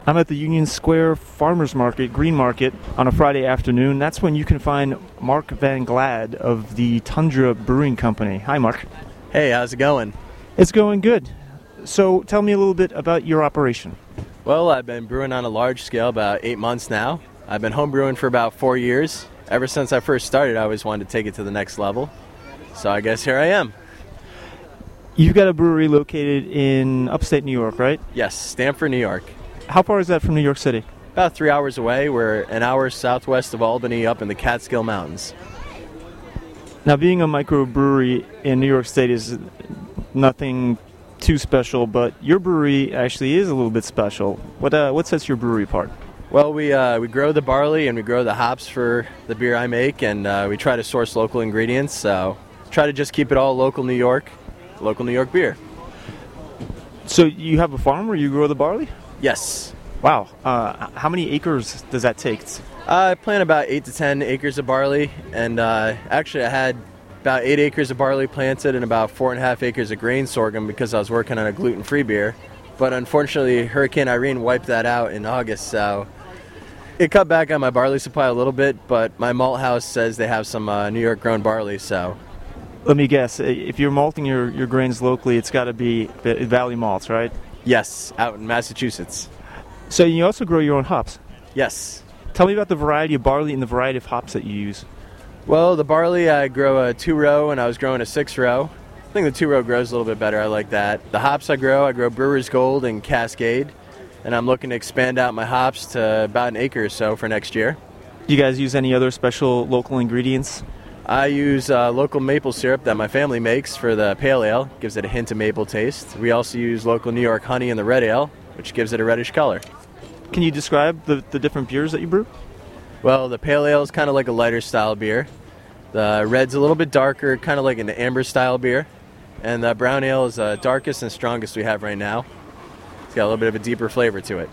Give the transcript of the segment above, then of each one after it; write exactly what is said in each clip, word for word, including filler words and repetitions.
I'm at the Union Square Farmers Market, Green Market, on a Friday afternoon. That's when you can find Mark Van Glad of the Tundra Brewing Company. Hi, Mark. Hey, how's it going? It's going good. So tell me a little bit about your operation. Well, I've been brewing on a large scale about eight months now. I've been home brewing for about four years. Ever since I first started, I always wanted to take it to the next level. So I guess here I am. You've got a brewery located in upstate New York, right? Yes, Stamford, New York. How far is that from New York City? About three hours away. We're an hour southwest of Albany up in the Catskill Mountains. Now, being a microbrewery in New York State is nothing too special, but your brewery actually is a little bit special. What uh, what sets your brewery apart? Well, we uh, we grow the barley and we grow the hops for the beer I make, and uh, we try to source local ingredients. So try to just keep it all local New York, local New York beer. So you have a farm where you grow the barley? Yes. Wow. Uh, how many acres does that take? Uh, I plant about eight to ten acres of barley, and uh, actually I had about eight acres of barley planted and about four and a half acres of grain sorghum because I was working on a gluten-free beer. But unfortunately, Hurricane Irene wiped that out in August, so it cut back on my barley supply a little bit, but my malt house says they have some uh, New York-grown barley, so... Let me guess, if you're malting your, your grains locally, it's got to be Valley Malts, right? Yes, out in Massachusetts. So you also grow your own hops? Yes. Tell me about the variety of barley and the variety of hops that you use. Well, the barley, I grow a two-row, and I was growing a six-row. I think the two-row grows a little bit better. I like that. The hops I grow, I grow Brewer's Gold and Cascade, and I'm looking to expand out my hops to about an acre or so for next year. Do you guys use any other special local ingredients? I use uh, local maple syrup that my family makes for the pale ale. Gives it a hint of maple taste. We also use local New York honey in the red ale, which gives it a reddish color. Can you describe the, the different beers that you brew? Well, the pale ale is kind of like a lighter style beer. The red's a little bit darker, kind of like an amber style beer. And the brown ale is the darkest and strongest we have right now. It's got a little bit of a deeper flavor to it.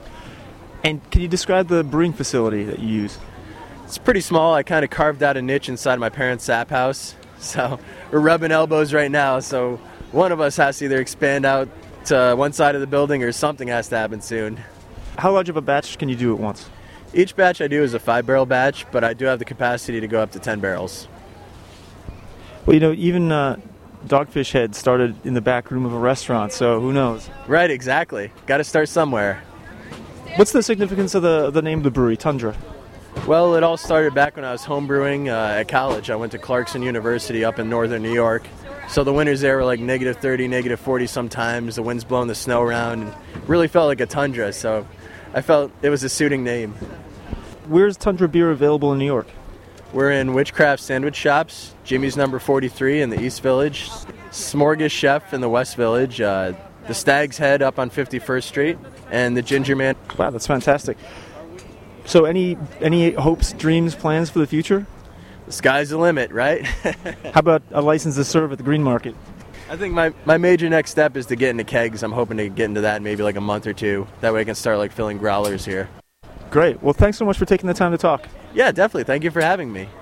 And can you describe the brewing facility that you use? It's pretty small. I kind of carved out a niche inside my parents' sap house. So we're rubbing elbows right now. So one of us has to either expand out to one side of the building or something has to happen soon. How large of a batch can you do at once? Each batch I do is a five-barrel batch, but I do have the capacity to go up to ten barrels. Well, you know, even uh, Dogfish Head started in the back room of a restaurant, so who knows? Right, exactly. Got to start somewhere. What's the significance of the, the name of the brewery, Tundra? Well, it all started back when I was home brewing uh, at college. I went to Clarkson University up in northern New York. So the winters there were like negative thirty, negative forty sometimes. The wind's blowing the snow around. And really felt like a tundra, so I felt it was a suiting name. Where's Tundra beer available in New York? We're in Witchcraft Sandwich Shops, Jimmy's Number forty-three in the East Village, Smorgas Chef in the West Village, uh, the Stag's Head up on fifty-first Street, and the Ginger Man. Wow, that's fantastic. So any any hopes, dreams, plans for the future? The sky's the limit, right? How about a license to serve at the Green Market? I think my, my major next step is to get into kegs. I'm hoping to get into that in maybe like a month or two. That way I can start like filling growlers here. Great. Well, thanks so much for taking the time to talk. Yeah, definitely. Thank you for having me.